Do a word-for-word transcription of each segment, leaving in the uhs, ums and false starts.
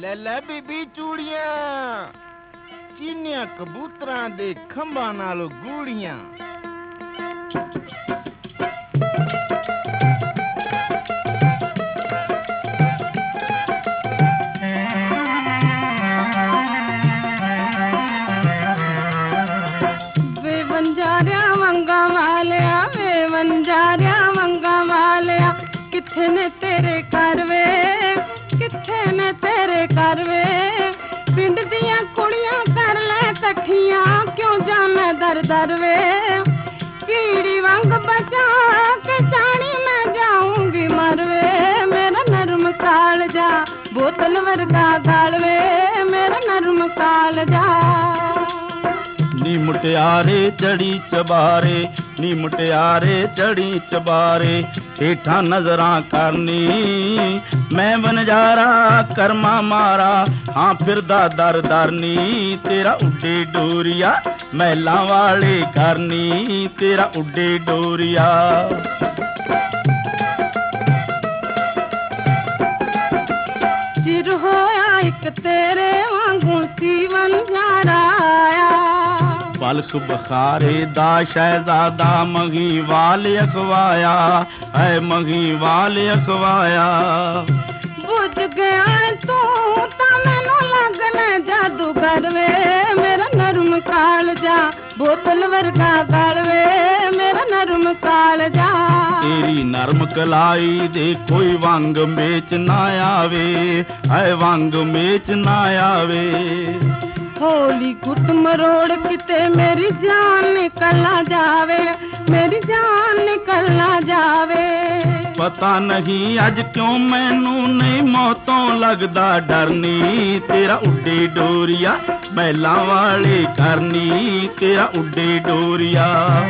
ਲੈ ਲੈ ਬੀਬੀ ਚੂੜੀਆਂ, ਚੀਨੀਆਂ ਕਬੂਤਰਾਂ ਦੇ ਖੰਭਾਂ ਨਾਲੋਂ ਗੂੜੀਆਂ। ਵੇ ਵੰਜਾਰਿਆਂ ਵੰਗਾਂ ਵਾਲਿਆ, ਵੇ ਵੰਜਾਰਿਆਂ ਵੰਗਾਂ ਵਾਲਿਆ, ਕਿੱਥੇ ਨੇ ਤੇਰੇ ਘਰ ਵੇ, ਕਿੱਥੇ ਨੇ ਤੇਰੇ ਘਰ ਵੇ। ਪਿੰਡ ਦੀਆਂ ਕੁੜੀਆਂ ਕਰ ਲੈ ਇਕੱਠੀਆਂ, ਕਿਉਂ ਜਾਵੇਂ ਦਰ ਦਰ ਵੇ। ਕੀੜੀ ਵਾਂਗ ਬਚਾ ਕੇ ਜਾਣੀ ਮੈਂ ਜਾਊਂਗੀ ਮਰ ਵੇ। ਮੇਰਾ ਨਰਮ ਕਾਲਜਾ ਬੋਤਲ ਵਰਗਾ ਗਾਲ ਵੇ, ਮੇਰਾ ਨਰਮ ਕਾਲਜਾ। ਨੀ ਮੁਟਿਆਰੇ ਚੜੀ ਚਬਾਰੇ, ਨੀ ਮੁਟਿਆਰੇ ਚੜੀ ਚਬਾਰੇ, ਹੇਠਾਂ ਨਜ਼ਰਾਂ ਕਰਨੀ ਮੈਂ ਵਣਜਾਰਾ ਕਰਮਾ ਮਾਰਾ। ਹਾਂ ਫਿਰਦਾ ਦਰ ਦਰ ਨੀ ਤੇਰਾ ਉੱਡੇ ਡੋਰੀਆ, ਮਹਿਲਾਂ ਵਾਲੇ ਕਰਨੀ ਤੇਰਾ ਉੱਡੇ ਡੋਰੀਆ। ਚਿਰ ਹੋਇਆ ਇੱਕ ਤੇਰੇ ਵਾਂਗੂ ਸੀ ਵਣਜਾਰਾ ਆਇਆ। ਪਲਕ ਬਖਾਰੇ ਦਾ ਸ਼ਹਿਜ਼ਾਦਾ ਮਹੀਂ ਵਾਲ ਅਖਵਾਇਆ, ਹੈ ਮਹੀਂ ਵਾਲ ਅਖਵਾਇਆ। ਬੁੱਝ ਗਿਆ ਤੂੰ ਤਾਂ ਮੈਨੂੰ ਲੱਗਣਾ ਜਾਦੂਗਰ ਵੇ। ਮੇਰਾ ਨਰਮ ਕਾਲਜਾ ਬੋਤਲ ਵਰਗਾ ਗਲ ਵੇ, ਮੇਰਾ ਨਰਮ ਕਾਲਜਾ। ਤੇਰੀ ਨਰਮ ਕਲਾਈ ਦੇ ਕੋਈ ਵੰਗ ਮੇਚ ਨਾ ਆਵੇ, ਹੈ ਵੰਗ ਮੇਚ ਨਾ ਆਵੇ। ਹੋਲੀ ਗੁੱਟ ਮਰੋੜ ਕਿਤੇ ਮੇਰੀ ਜਾਨ ਨਿਕਲ ਨਾ ਜਾਵੇ, ਮੇਰੀ ਜਾਨ ਨਿਕਲ ਨਾ ਜਾਵੇ। ਪਤਾ ਨਹੀਂ ਅੱਜ ਕਿਉਂ ਮੈਨੂੰ ਨਹੀਂ ਮੌਤੋਂ ਲੱਗਦਾ ਡਰ ਨੀ ਤੇਰਾ ਉੱਡੇ ਡੋਰੀਆ, ਮਹਿਲਾਂ ਵਾਲੇ ਕਰਨੀ ਤੇਰਾ ਉੱਡੇ ਡੋਰੀਆ।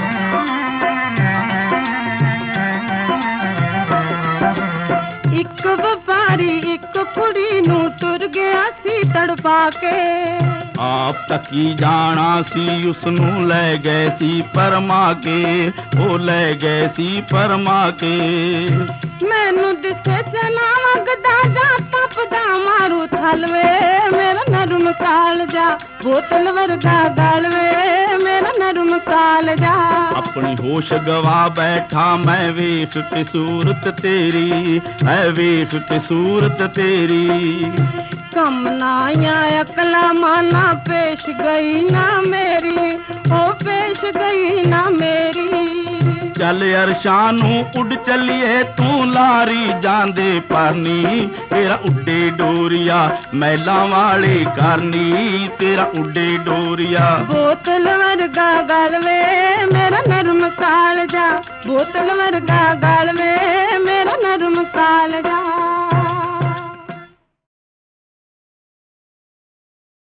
ਇੱਕ ਵਪਾਰੀ ਇੱਕ ਕੁੜੀ ਨੂੰ ਤੁਰ ਗਿਆ ਸੀ ਤੜਪਾ ਕੇ। ਆਪ ਤੱਕੀ ਜਾਣਾ ਸੀ ਉਸਨੂੰ ਲੈ ਗਏ ਸੀ ਪਰਮਾ ਕੇ, ਉਹ ਲੈ ਗਏ ਸੀ ਪਰਮਾ ਕੇ। ਮੈਨੂੰ ਦਿਸੇ ਚਨਾ ਵਗਦਾ ਜਾ ਤਪਦਾ ਮਾਰੂ ਥਲਵੇ, ਮੇਰਾ ਨਰਮ ਕਾਲਜਾ ਬੋਤਲ ਵਰਗਾ ਗਲ ਵੇ, ਮੇਰਾ ਨਰਮ ਕਾਲਜਾ। ਆਪਣੀ ਹੋਸ਼ ਗਵਾ ਬੈਠਾ ਮੈਂ ਵੇਖ ਕੇ ਸੂਰਤ ਤੇਰੀ, ਐ ਵੇਖ ਕੇ ਸੂਰਤ ਤੇਰੀ। ਕਮ ਨਾ ਆਇਆ ਅਕਲਾ ਮਾਨਾ ਪੇਸ਼ ਗਈ ਨਾ ਮੇਰੀ, ਉਹ ਪੇਸ਼ ਗਈ ਨਾ ਮੇਰੀ। ਚੱਲ ਅਰਸ਼ਾਂ ਨੂੰ ਉੱਡ ਚੱਲੀਏ ਤੂੰ ਲਾਰੀ ਜਾਂਦੇ ਪਰਨੀ, ਤੇਰਾ ਉੱਡੇ ਡੋਰੀਆ ਮਹਿਲਾਂ ਵਾਲੇ ਕਰਨੀ ਤੇਰਾ ਉੱਡੇ ਡੋਰੀਆ। ਬੋਤਲ ਵਰਗਾ ਗਲ ਵੇ ਮੇਰਾ ਨਰਮ ਕਾਲਜਾ, ਬੋਤਲ ਵਰਗਾ ਗਲ ਵੇ ਮੇਰਾ ਨਰਮ ਕਾਲਜਾ।